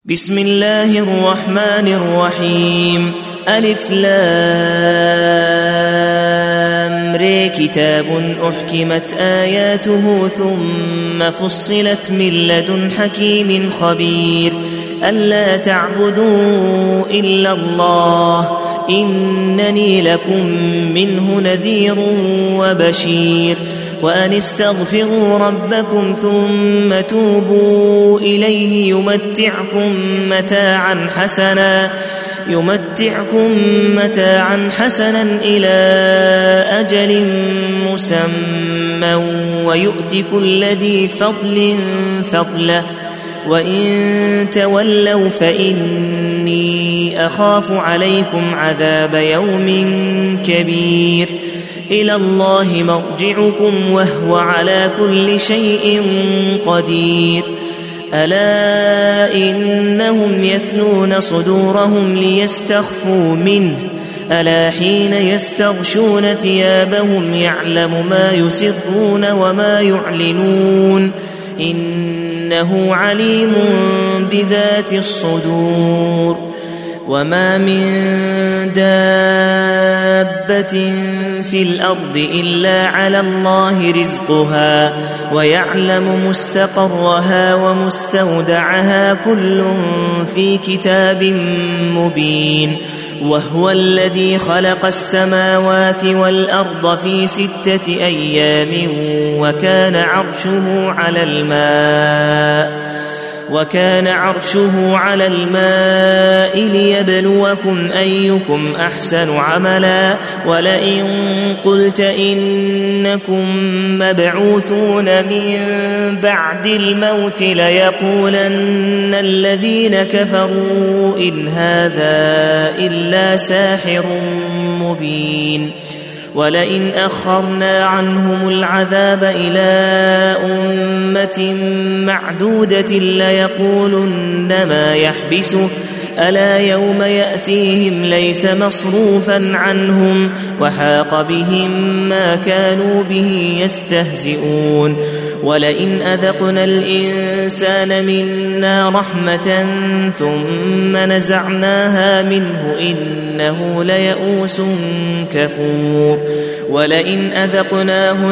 بسم الله الرحمن الرحيم. ألف لام ر كتاب أحكمت آياته ثم فصلت من لدن حكيم خبير ألا تعبدوا إلا الله إنني لكم منه نذير وبشير وأن استغفروا ربكم ثم توبوا إليه يمتعكم متاعا حسنا إلى أجل مسمى ويؤت كل ذي فضل فضله وإن تولوا فإني أخاف عليكم عذاب يوم كبير إلى الله مرجعكم وهو على كل شيء قدير ألا إنهم يثنون صدورهم ليستخفوا منه ألا حين يستغشون ثيابهم يعلم ما يسرون وما يعلنون إنه عليم بذات الصدور وما من دابة في الأرض إلا على الله رزقها ويعلم مستقرها ومستودعها كل في كتاب مبين وهو الذي خلق السماوات والأرض في 6 أيام وكان عرشه على الماء ليبلوكم أيكم أحسن عملا ولئن قلت إنكم مبعوثون من بعد الموت ليقولن الذين كفروا إن هذا إلا ساحر مبين ولئن أخرنا عنهم العذاب إلى أمة معدودة ليقولن ما يحبسه ألا يوم يأتيهم ليس مصروفا عنهم وحاق بهم ما كانوا به يستهزئون ولئن أذقنا الإنسان منا رحمة ثم نزعناها منه إنه ليئوس كفور ولئن أذقناه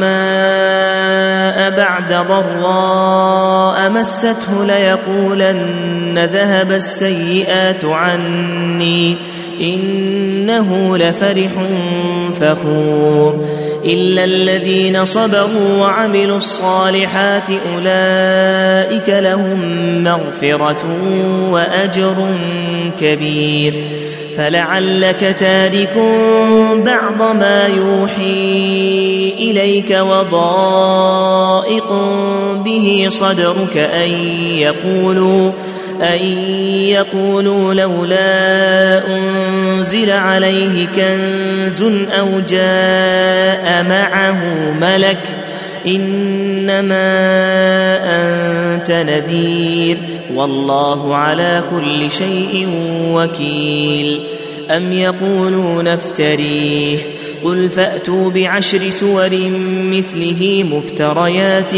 نعماء بعد ضراء مسته ليقولن ذهب السيئات عني إنه لفرح فخور إلا الذين صبروا وعملوا الصالحات أولئك لهم مغفرة وأجر كبير فلعلك تارك بعض ما يوحي إليك وضائق به صدرك أن يقولوا لولا أنزل عليه كنز أو جاء معه ملك إنما أنت نذير والله على كل شيء وكيل أم يقولون افتريه قل فأتوا ب10 سور مثله مفتريات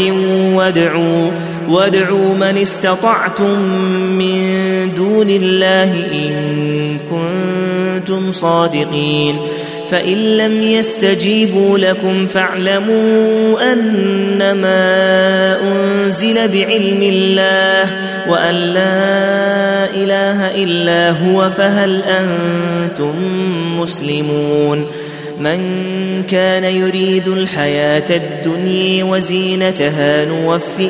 وادعوا من استطعتم من دون الله إن كنتم صادقين فإن لم يستجيبوا لكم فاعلموا أنما أنزل بعلم الله وأن لا إله إلا هو فهل أنتم مسلمون من كان يريد الحياة الدنيا وزينتها نوفي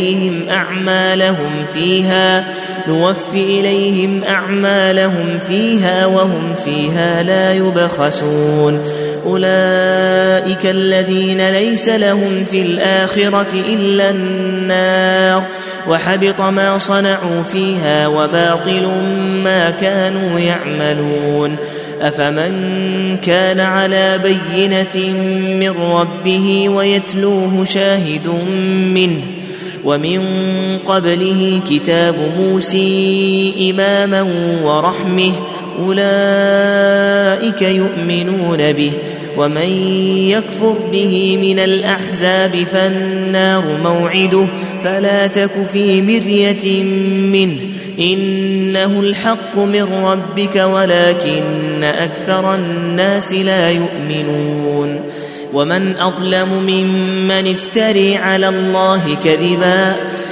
إليهم أعمالهم فيها وهم فيها لا يبخسون أولئك الذين ليس لهم في الآخرة إلا النار وحبط ما صنعوا فيها وباطل ما كانوا يعملون أفمن كان على بينة من ربه ويتلوه شاهد منه ومن قبله كتاب موسى إماما ورحمة أولئك يؤمنون به ومن يكفر به من الأحزاب فالنار موعده فلا تك في مرية منه إنه الحق من ربك ولكن أكثر الناس لا يؤمنون ومن أظلم ممن افتري على الله كذبا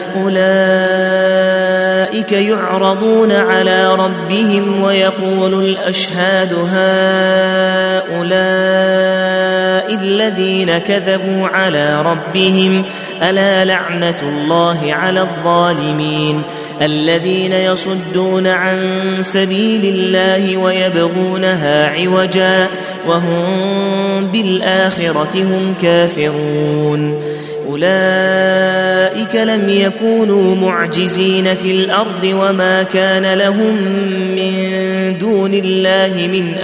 أولئك يعرضون على ربهم ويقول الأشهاد هؤلاء الذين كذبوا على ربهم ألا لعنة الله على الظالمين الذين يصدون عن سبيل الله ويبغونها عوجا وهم بالآخرة هم كافرون أولئك لم يكونوا معجزين في الأرض وما كان لهم من دون الله من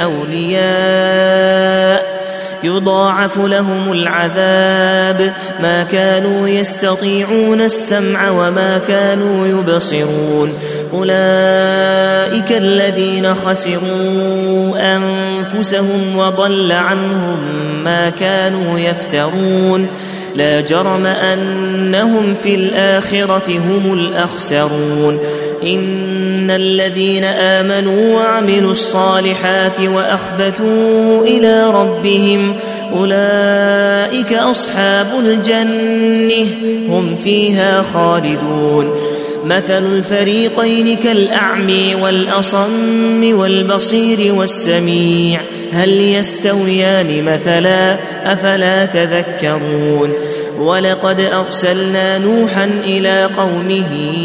أولياء يضاعف لهم العذاب ما كانوا يستطيعون السمع وما كانوا يبصرون أولئك الذين خسروا أنفسهم وضل عنهم ما كانوا يفترون لا جرم أنهم في الآخرة هم الأخسرون إن الذين آمنوا وعملوا الصالحات وأخبتوا إلى ربهم أولئك أصحاب الجنة هم فيها خالدون مثل الفريقين كالأعمي والأصم والبصير والسميع هل يستويان مثلا أفلا تذكرون ولقد أرسلنا نوحا إلى قومه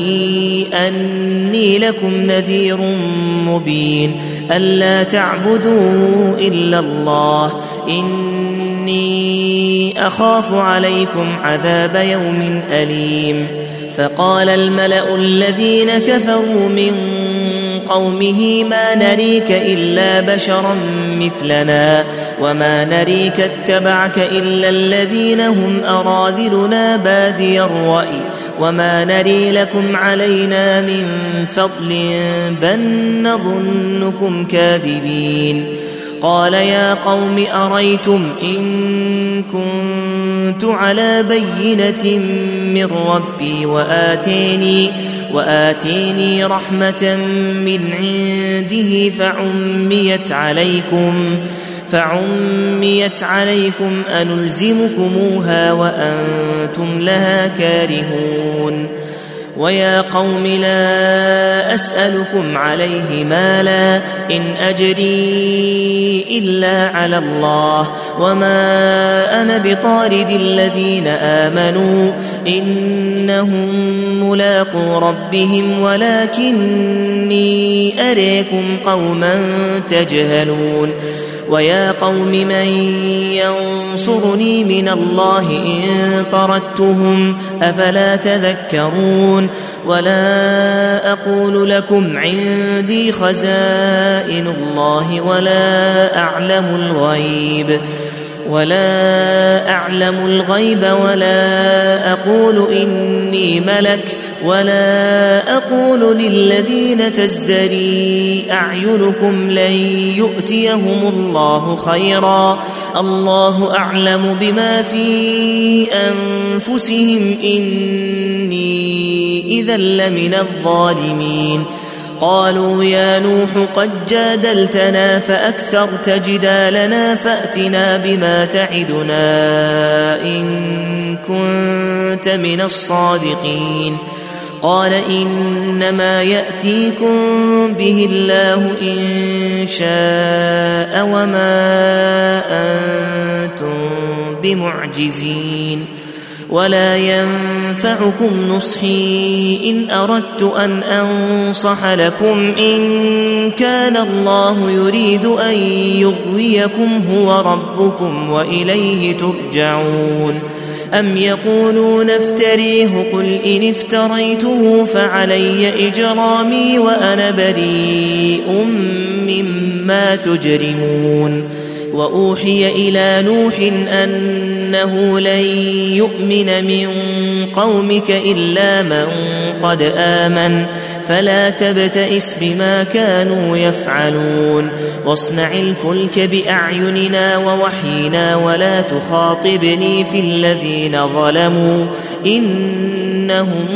أني لكم نذير مبين ألا تعبدوا إلا الله إني أخاف عليكم عذاب يوم أليم فقال الملأ الذين كفروا من قومه ما نريك إلا بشرا مثلنا وما نريك اتبعك إلا الذين هم أراذلنا بادي الرأي وما نري لكم علينا من فضل بل نظنكم كاذبين قال يا قوم أريتم إن كنت على بينة من ربي وآتيني رحمة من عنده فعميت عليكم أنلزمكموها وأنتم لها كارهون ويا قوم لا أسألكم عليه مالا إن أجري إلا على الله وما أنا بطارد الذين آمنوا إنهم ملاقو ربهم ولكني أريكم قوما تجهلون ويا قوم من ينصرني من الله إن طردتهم أفلا تذكرون ولا أقول لكم عندي خزائن الله ولا أعلم الغيب ولا أقول إني ملك ولا أقول للذين تزدري أعينكم لن يؤتيهم الله خيرا الله أعلم بما في أنفسهم إني إذا لمن الظالمين قالوا يا نوح قد جادلتنا فأكثرت جدالنا فأتنا بما تعدنا إن كنت من الصادقين قال إنما يأتيكم به الله إن شاء وما أنتم بمعجزين ولا ينفعكم نصحي إن أردت أن أنصح لكم إن كان الله يريد أن يغويكم هو ربكم وإليه ترجعون أم يقولون افتريه قل إن افتريته فعلي إجرامي وأنا بريء مما تجرمون وأوحي إلى نوح أنه لن يؤمن من قومك إلا من قد آمن فلا تبتئس بما كانوا يفعلون واصنع الفلك بأعيننا ووحينا ولا تخاطبني في الذين ظلموا إنهم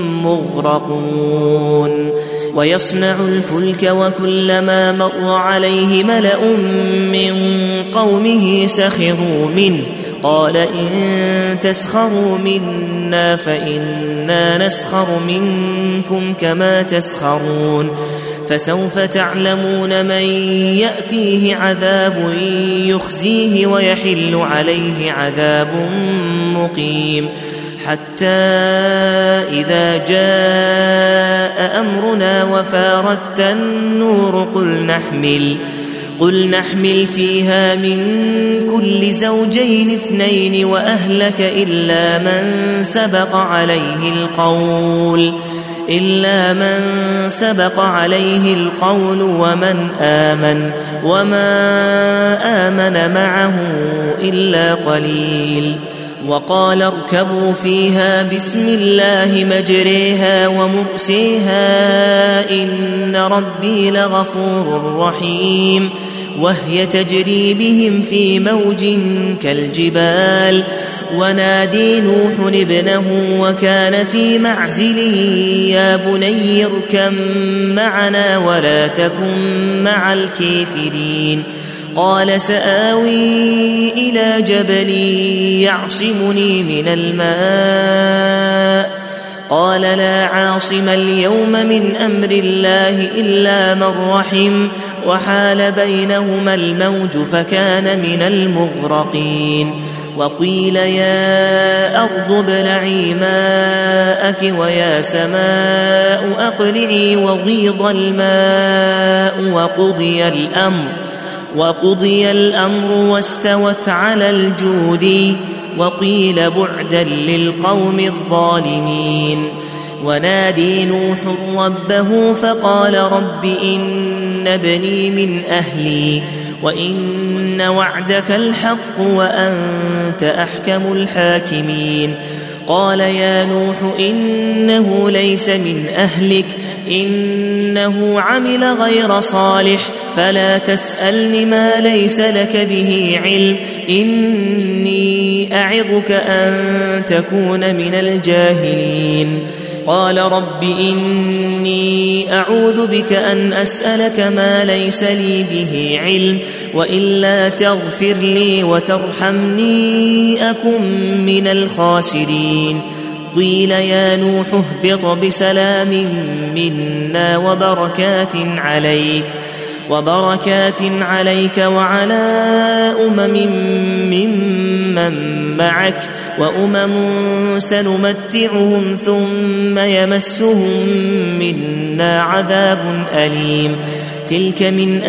مغرقون ويصنع الفلك وكلما مر عليه ملأ من قومه سخروا منه قال إن تسخروا منا فإنا نسخر منكم كما تسخرون فسوف تعلمون من يأتيه عذاب يخزيه ويحل عليه عذاب مقيم حتى إذا جاء أمرنا وفارت النور قل نحمل فيها من كل زوجين 2 وأهلك إلا من سبق عليه القول ومن آمن وما آمن معه إلا قليل وقال اركبوا فيها بسم الله مجريها ومرسيها إن ربي لغفور رحيم وهي تجري بهم في موج كالجبال ونادي نوح ابنه وكان في معزل يا بني اركب معنا ولا تكن مع الكافرين قال سآوي إلى جبل يعصمني من الماء قال لا عاصم اليوم من أمر الله إلا من رحم وحال بينهما الموج فكان من المغرقين وقيل يا أرض ابلعي ماءك ويا سماء أقلعي وغيض الماء وقضي الأمر واستوت على الجود وقيل بعدا للقوم الظالمين ونادي نوح ربه فقال رب إن ابني من أهلي وإن وعدك الحق وأنت أحكم الحاكمين قال يا نوح إنه ليس من أهلك إنه عمل غير صالح فلا تسألني ما ليس لك به علم إني أعظك أن تكون من الجاهلين قال رب إني أعوذ بك أن أسألك ما ليس لي به علم وإلا تغفر لي وترحمني أكن من الخاسرين قيل يا نوح اهبط بسلام منا وبركات عليك وعلى ممن معك سنمتعهم ثم يمسهم منا عذاب أليم تلك من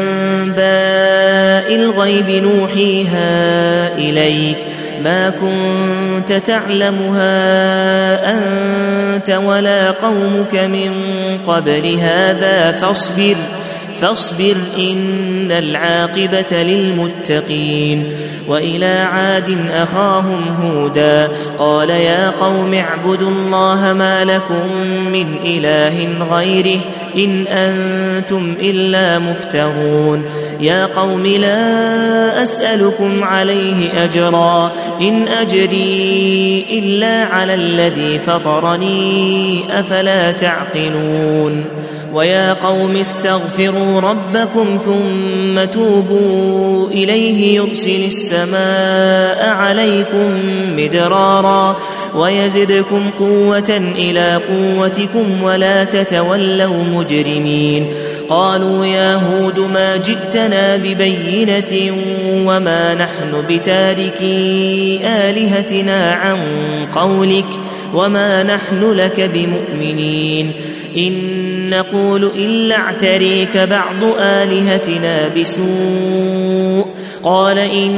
أنباء الغيب نوحيها إليك ما كنت تعلمها أنت ولا قومك من قبل هذا فاصبر إن العاقبة للمتقين وإلى عاد أخاهم هودا قال يا قوم اعبدوا الله ما لكم من إله غيره إن أنتم إلا مفترون يا قوم لا أسألكم عليه أجرا إن أجري إلا على الذي فطرني أفلا تعقلون ويا قوم استغفروا ربكم ثم توبوا إليه يرسل السماء عليكم مدرارا ويزدكم قوة إلى قوتكم ولا تتولوا مجرمين قالوا يا هود ما جئتنا ببينة وما نحن بتاركي آلهتنا عن قولك وما نحن لك بمؤمنين إن نقول إلا اعتريك بعض آلهتنا بسوء قال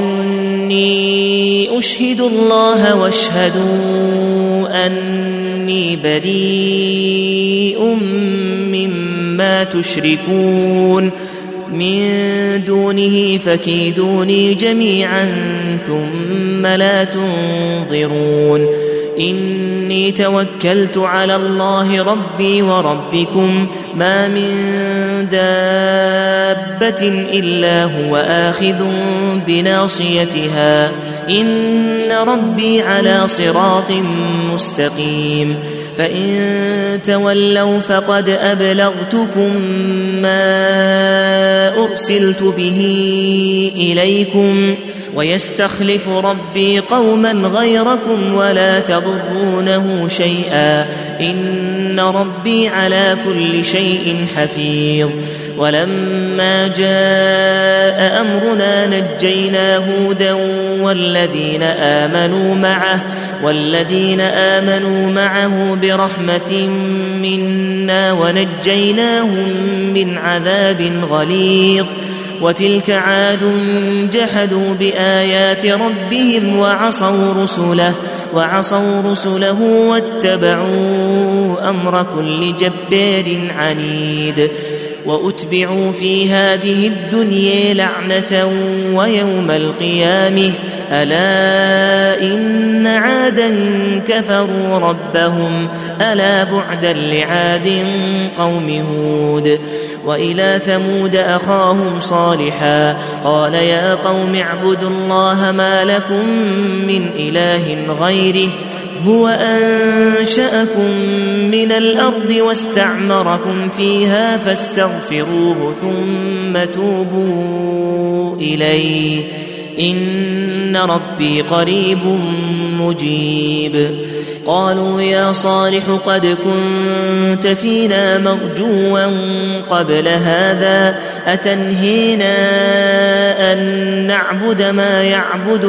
إني أشهد الله واشهدوا أني بريء مما تشركون من دونه فكيدوني جميعا ثم لا تنظرون إني توكلت على الله ربي وربكم ما من دابة إلا هو آخذ بناصيتها إن ربي على صراط مستقيم فإن تولوا فقد أبلغتكم ما أرسلت به إليكم ويستخلف ربي قوما غيركم ولا تضرونه شيئا إن ربي على كل شيء حفيظ ولما جاء أمرنا نجينا هودا والذين آمنوا معه برحمة منا ونجيناهم من عذاب غليظ وتلك عاد جحدوا بآيات ربهم وعصوا رسله واتبعوا أمر كل جبار عنيد وأتبعوا في هذه الدنيا لعنة ويوم القيامة ألا إن عادا كفروا ربهم ألا بعدا لعاد قوم هود وإلى ثمود أخاهم صالحا قال يا قوم اعبدوا الله ما لكم من إله غيره هو أنشأكم من الأرض واستعمركم فيها فاستغفروه ثم توبوا إليه إن ربي قريب مجيب قالوا يا صالح قد كنت فينا مرجوا قبل هذا أتنهينا أن نعبد ما يعبد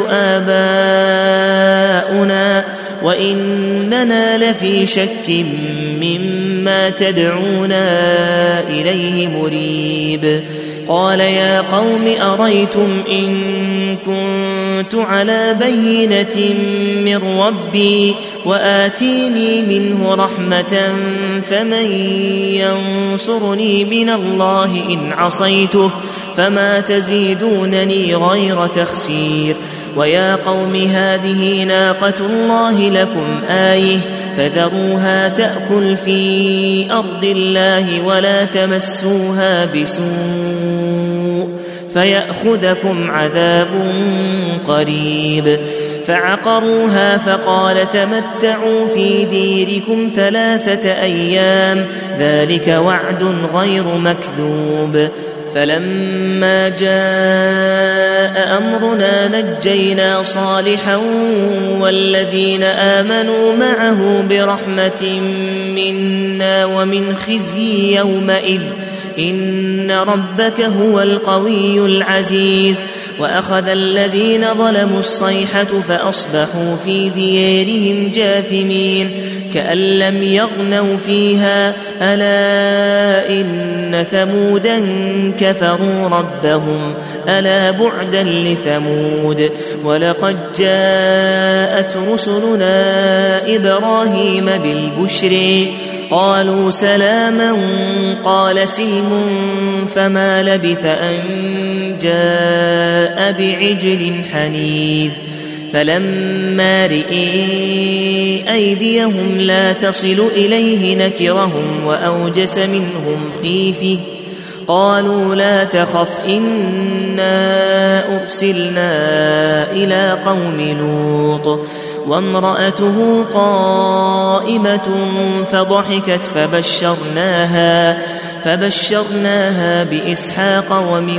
آباؤنا وإننا لفي شك مما تدعونا إليه مريب قال يا قوم أريتم إن كنت على بينة من ربي وآتيني منه رحمة فمن ينصرني من الله إن عصيته فما تزيدونني غير تخسير ويا قوم هذه ناقة الله لكم آية فذروها تأكل في أرض الله ولا تمسوها بسوء فيأخذكم عذاب قريب فعقروها فقال تمتعوا في ديركم 3 أيام ذلك وعد غير مكذوب فلما جاء أمرنا نجينا صالحا والذين آمنوا معه برحمة منا ومن خزي يومئذ إن ربك هو القوي العزيز وأخذ الذين ظلموا الصيحة فأصبحوا في ديارهم جاثمين كأن لم يغنوا فيها ألا إن ثمودا كفروا ربهم ألا بعدا لثمود ولقد جاءت رسلنا إبراهيم بالبشر قالوا سلاما قال سلم فما لبث أن جاء بعجل حنيذ فلما رئي أيديهم لا تصل إليه نكرهم وأوجس منهم خيفة قالوا لا تخف إنا أرسلنا إلى قوم لوط وامرأته قائمة فضحكت فبشرناها بإسحاق ومن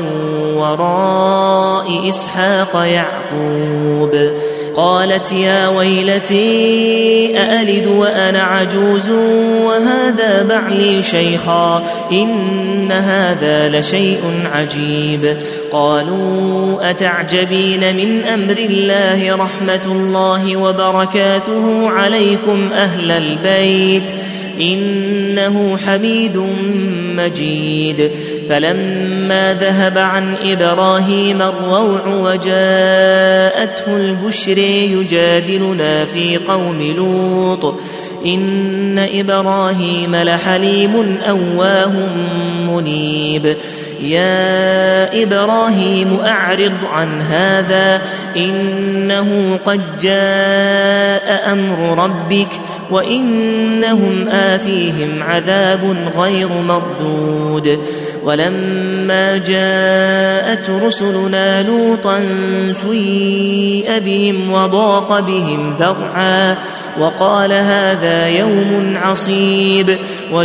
وراء إسحاق يعقوب قالت يا ويلتي أألد وأنا عجوز وهذا بعلي شيخا إن هذا لشيء عجيب قالوا أتعجبين من أمر الله رحمة الله وبركاته عليكم أهل البيت إنه حميد مجيد فلما ذهب عن إبراهيم الروع وجاءته البشر يجادلنا في قوم لوط إن إبراهيم لحليم أواه منيب يا إبراهيم أعرض عن هذا إنه قد جاء أمر ربك وإنهم آتيهم عذاب غير مردود ولما جاءت رسلنا لوطا سيء بهم وضاق بهم ذرعا وقال هذا يوم عصيب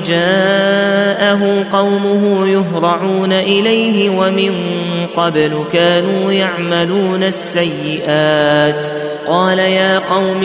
وجاءه قومه يهرعون إليه ومن قبل كانوا يعملون السيئات قال يا قوم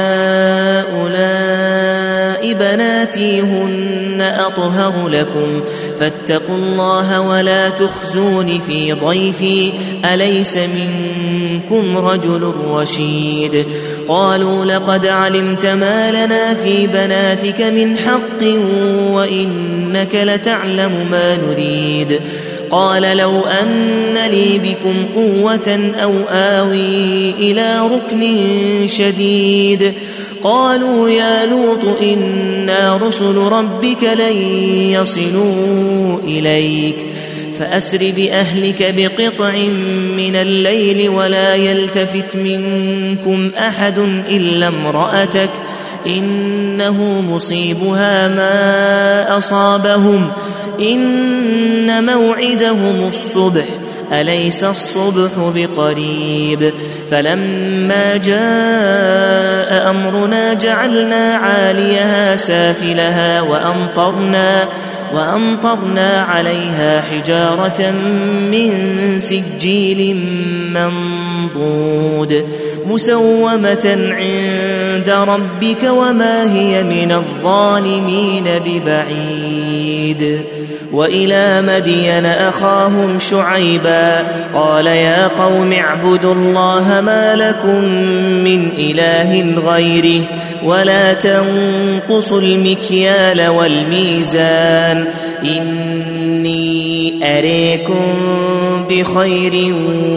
هؤلاء بناتي هن أطهر لكم فاتقوا الله ولا تخزون في ضيفي أليس منكم رجل رشيد قالوا لقد علمت ما لنا في بناتك من حق وإنك لتعلم ما نريد قال لو أن لي بكم قوة أو آوي إلى ركن شديد قالوا يا لوط إنا رسل ربك لن يصلوا إليك فأسر بأهلك بقطع من الليل ولا يلتفت منكم أحد إلا امرأتك إنه مصيبها ما أصابهم إن موعدهم الصبح أليس الصبح بقريب فلما جاء أمرنا جعلنا عاليها سافلها وأمطرنا عليها حجارة من سجيل منضود مسومة عند ربك وما هي من الظالمين ببعيد وإلى مدين أخاهم شعيبا قال يا قوم اعبدوا الله ما لكم من إله غيره ولا تنقصوا المكيال والميزان إني أريكم بخير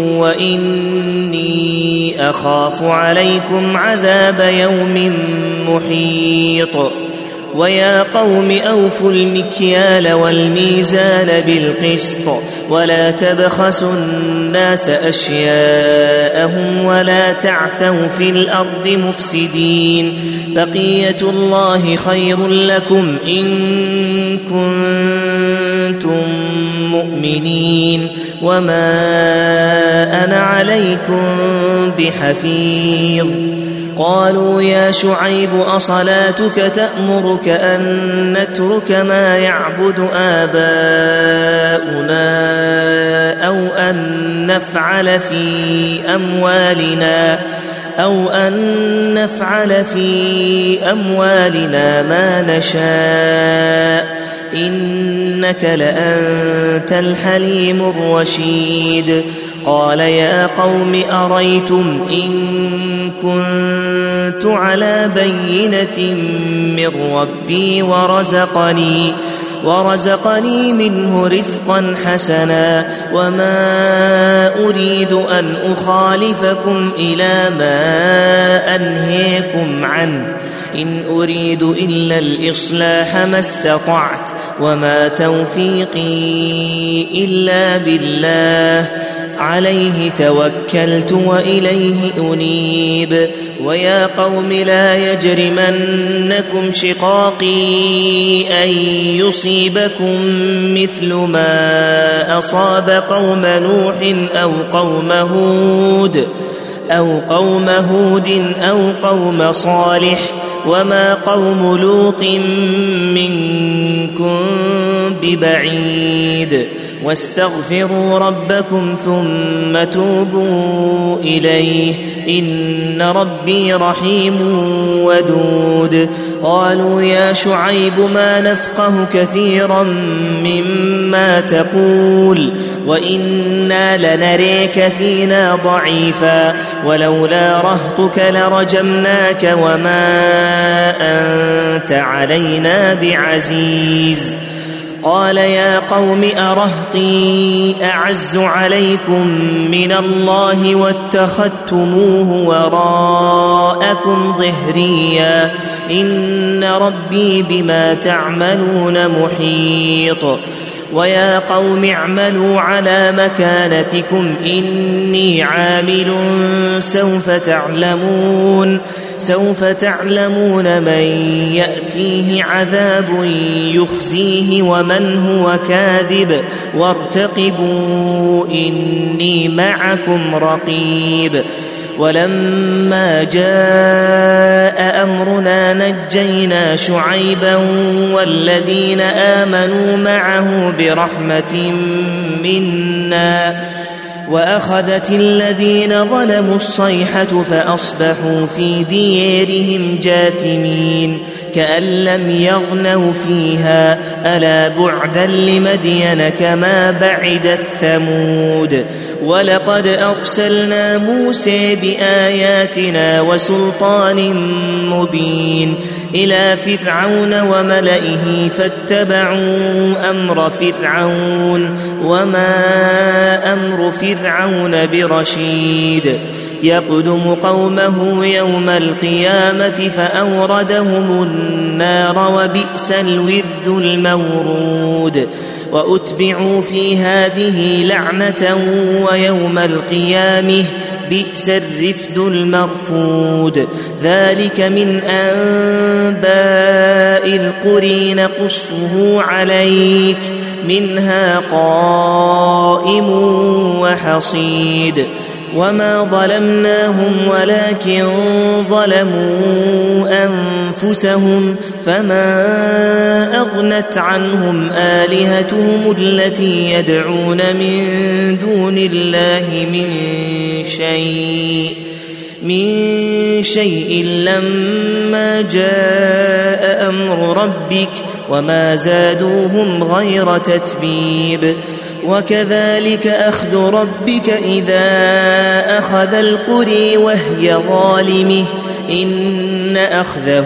وإني أخاف عليكم عذاب يوم محيط ويا قوم أوفوا المكيال والميزان بالقسط ولا تبخسوا الناس أشياءهم ولا تعثوا في الأرض مفسدين بقية الله خير لكم إن كنتم مؤمنين وما أنا عليكم بحفيظ قالوا يا شعيب أصلاتك تأمرك أن نترك ما يعبد آباؤنا أو أن نفعل في أموالنا ما نشاء إنك لأنت الحليم الرشيد قال يا قوم أريتم إن كنت على بينة من ربي ورزقني منه رزقا حسنا وما أريد أن أخالفكم إلى ما أنهيكم عنه إن أريد إلا الإصلاح ما استطعت وما توفيقي إلا بالله عليه توكلت وإليه أنيب ويا قوم لا يجرمنكم شقاقي أن يصيبكم مثل ما أصاب قوم نوح أو قوم هود أو قوم صالح وما قوم لوط منكم ببعيد واستغفروا ربكم ثم توبوا إليه إن ربي رحيم ودود قالوا يا شعيب ما نفقه كثيرا مما تقول وإنا لنريك فينا ضعيفا ولولا رهطك لرجمناك وما أنت علينا بعزيز قال يا قوم أرهطي أعز عليكم من الله واتخذتموه وراءكم ظهريا إن ربي بما تعملون محيط ويا قوم اعملوا على مكانتكم إني عامل سوف تعلمون من يأتيه عذاب يخزيه ومن هو كاذب وارتقبوا إني معكم رقيب ولما جاء أمرنا نجينا شعيبا والذين آمنوا معه برحمة منا وأخذت الذين ظلموا الصيحة فأصبحوا في ديارهم جاثمين كأن لم يغنوا فيها ألا بعدا لمدين كما بعدت ثمود ولقد أرسلنا موسى بآياتنا وسلطان مبين إلى فرعون وملئه فاتبعوا أمر فرعون وما أمر فرعون برشيد يقدم قومه يوم القيامة فأوردهم النار وبئس الورد المورود وأتبعوا في هذه لعنة ويوم القيامة بئس الرفد المرفود ذلك من أنباء القرى نقصه عليك منها قائم وحصيد وما ظلمناهم ولكن ظلموا أنفسهم فما أغنت عنهم آلهتهم التي يدعون من دون الله من شيء لما جاء أمر ربك وما زادوهم غير تتبيب وكذلك أخذ ربك إذا أخذ القرى وهي ظالمة إن أخذه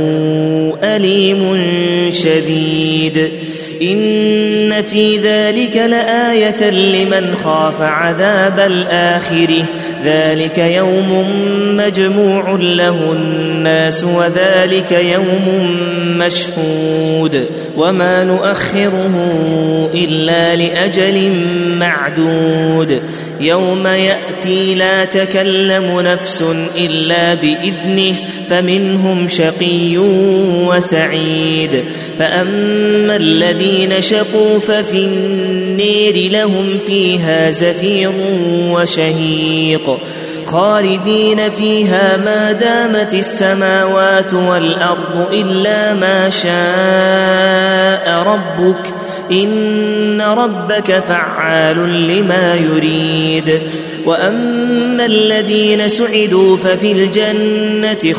أليم شديد إن في ذلك لآية لمن خاف عذاب الآخرة ذلك يوم مجموع له الناس وذلك يوم مشهود وما نؤخره إلا لأجل معدود يوم يأتي لا تكلم نفس إلا بإذنه فمنهم شقي وسعيد فأما الذين شقوا ففي النير لهم فيها زفير وشهيق خالدين فيها ما دامت السماوات والأرض إلا ما شاء ربك إن ربك فعال لما يريد وأما الذين سعدوا ففي الجنة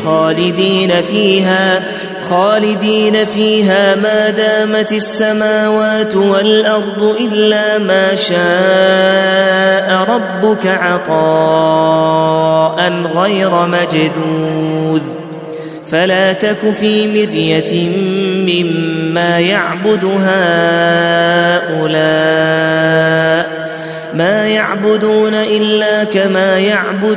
خالدين فيها ما دامت السماوات والأرض إلا ما شاء ربك عطاء غير مجذوذ فلا تك في مرية مما يعبد هؤلاء ما يعبدون إلا كما يعبد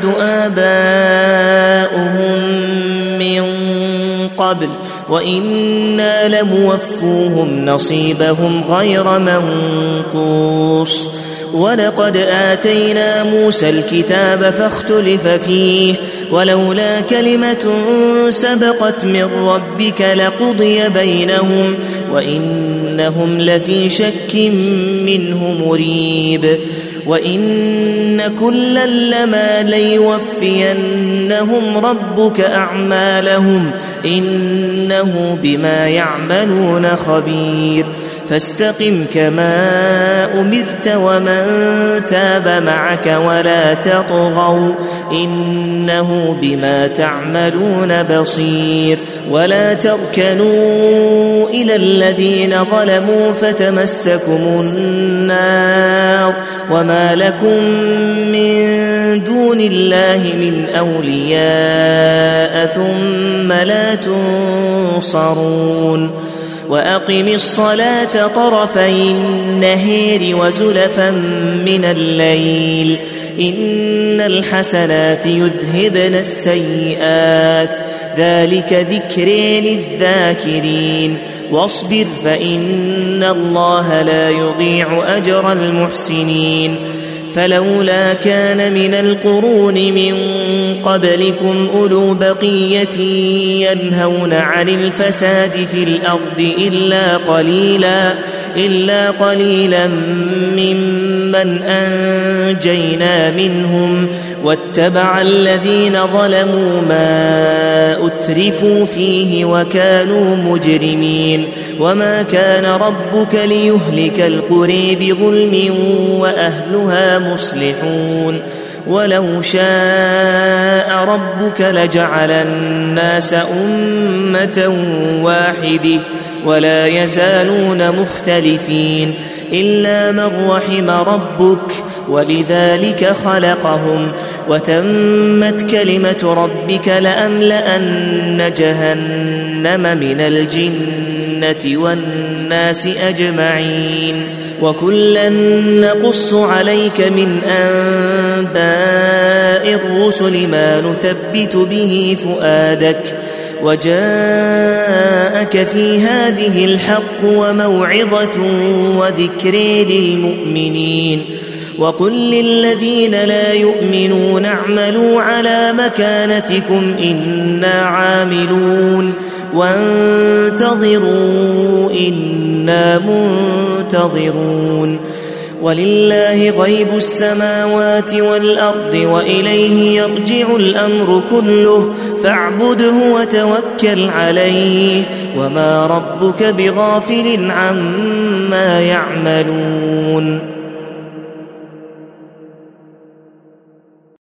آباؤهم من قبل وإنا لموفوهم نصيبهم غير منقوص ولقد آتينا موسى الكتاب فاختلف فيه ولولا كلمة سبقت من ربك لقضي بينهم وإنهم لفي شك منه مريب وإن كلا لما ليوفينهم ربك أعمالهم إنه بما يعملون خبير فاستقم كما أمرت ومن تاب معك ولا تطغوا إنه بما تعملون بصير ولا تركنوا إلى الذين ظلموا فتمسكم النار وما لكم من دون الله من أولياء ثم لا تنصرون وأقم الصلاة طرفي النهار وزلفا من الليل إن الحسنات يذهبن السيئات ذلك ذكر للذاكرين واصبر فإن الله لا يضيع أجر المحسنين فلولا كان من القرون من قبلكم أولو بقية ينهون عن الفساد في الأرض إلا قليلا ممن أنجينا منهم واتبع الذين ظلموا ما أترفوا فيه وكانوا مجرمين وما كان ربك ليهلك القرى بظلم وأهلها مصلحون ولو شاء ربك لجعل الناس أمة واحدة ولا يزالون مختلفين إلا من رحم ربك ولذلك خلقهم وتمت كلمة ربك لأملأن جهنم من الجنة والناس أجمعين وكلا نقص عليك من أنباء الرسل ما نثبت به فؤادك وجاءك في هذه الحق وموعظة وذكر للمؤمنين وقل للذين لا يؤمنون اعملوا على مكانتكم إنا عاملون وانتظروا إنا منتظرون ولله غيب السماوات والأرض وإليه يرجع الأمر كله فاعبده وتوكل عليه وما ربك بغافل عما يعملون